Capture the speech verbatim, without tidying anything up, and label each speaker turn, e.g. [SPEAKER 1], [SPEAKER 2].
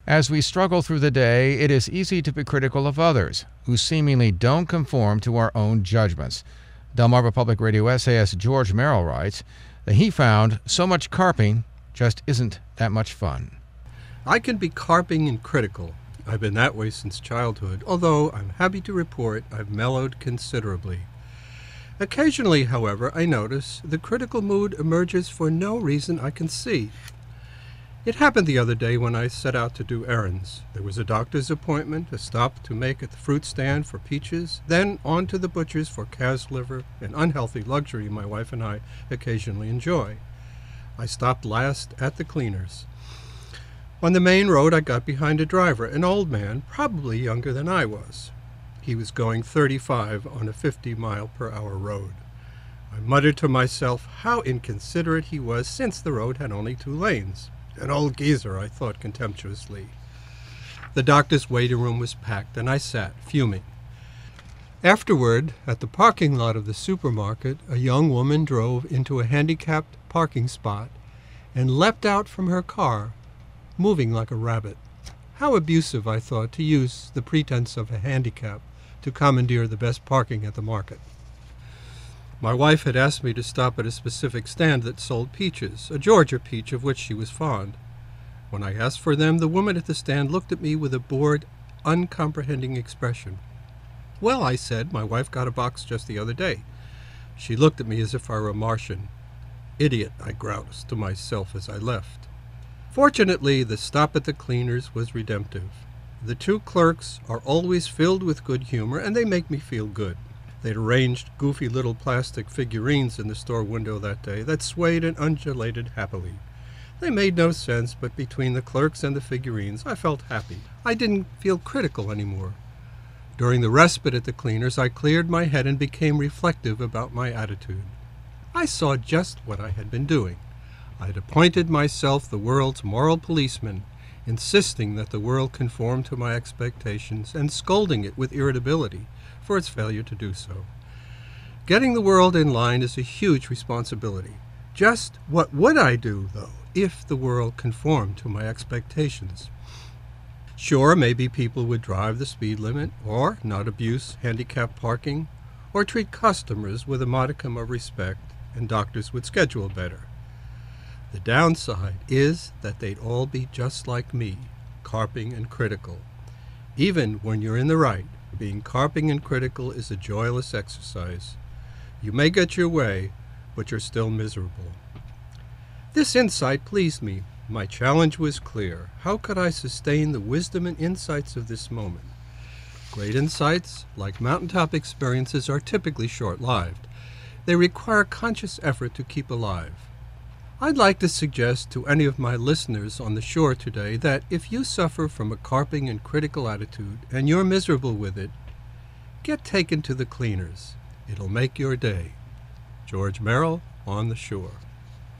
[SPEAKER 1] As we struggle through the day, it is easy to be critical of others who seemingly don't conform to our own judgments. Delmarva Public Radio essayist George Merrill writes that he found so much carping just isn't that much fun.
[SPEAKER 2] I can be carping and critical. I've been that way since childhood, although I'm happy to report I've mellowed considerably. Occasionally, however, I notice the critical mood emerges for no reason I can see. It happened the other day when I set out to do errands. There was a doctor's appointment, a stop to make at the fruit stand for peaches, then on to the butcher's for calf's liver, an unhealthy luxury my wife and I occasionally enjoy. I stopped last at the cleaner's. On the main road, I got behind a driver, an old man, probably younger than I was. He was going thirty-five on a fifty mile per hour road. I muttered to myself how inconsiderate he was, since the road had only two lanes. An old geezer, I thought contemptuously. The doctor's waiting room was packed, and I sat, fuming. Afterward, at the parking lot of the supermarket, a young woman drove into a handicapped parking spot and leapt out from her car, moving like a rabbit. How abusive, I thought, to use the pretense of a handicap to commandeer the best parking at the market. My wife had asked me to stop at a specific stand that sold peaches, a Georgia peach of which she was fond. When I asked for them, the woman at the stand looked at me with a bored, uncomprehending expression. "Well," I said, "my wife got a box just the other day." She looked at me as if I were a Martian. "Idiot," I groused to myself as I left. Fortunately, the stop at the cleaner's was redemptive. The two clerks are always filled with good humor, and they make me feel good. They'd arranged goofy little plastic figurines in the store window that day that swayed and undulated happily. They made no sense, but between the clerks and the figurines, I felt happy. I didn't feel critical anymore. During the respite at the cleaner's, I cleared my head and became reflective about my attitude. I saw just what I had been doing. I had appointed myself the world's moral policeman, insisting that the world conform to my expectations and scolding it with irritability for its failure to do so. Getting the world in line is a huge responsibility. Just what would I do, though, if the world conformed to my expectations? Sure, maybe people would drive the speed limit, or not abuse handicapped parking, or treat customers with a modicum of respect, and doctors would schedule better. The downside is that they'd all be just like me, carping and critical. Even when you're in the right, being carping and critical is a joyless exercise. You may get your way, but you're still miserable. This insight pleased me. My challenge was clear. How could I sustain the wisdom and insights of this moment? Great insights, like mountaintop experiences, are typically short-lived. They require conscious effort to keep alive. I'd like to suggest to any of my listeners on the shore today that if you suffer from a carping and critical attitude and you're miserable with it, get taken to the cleaners. It'll make your day. George Merrill, On the Shore.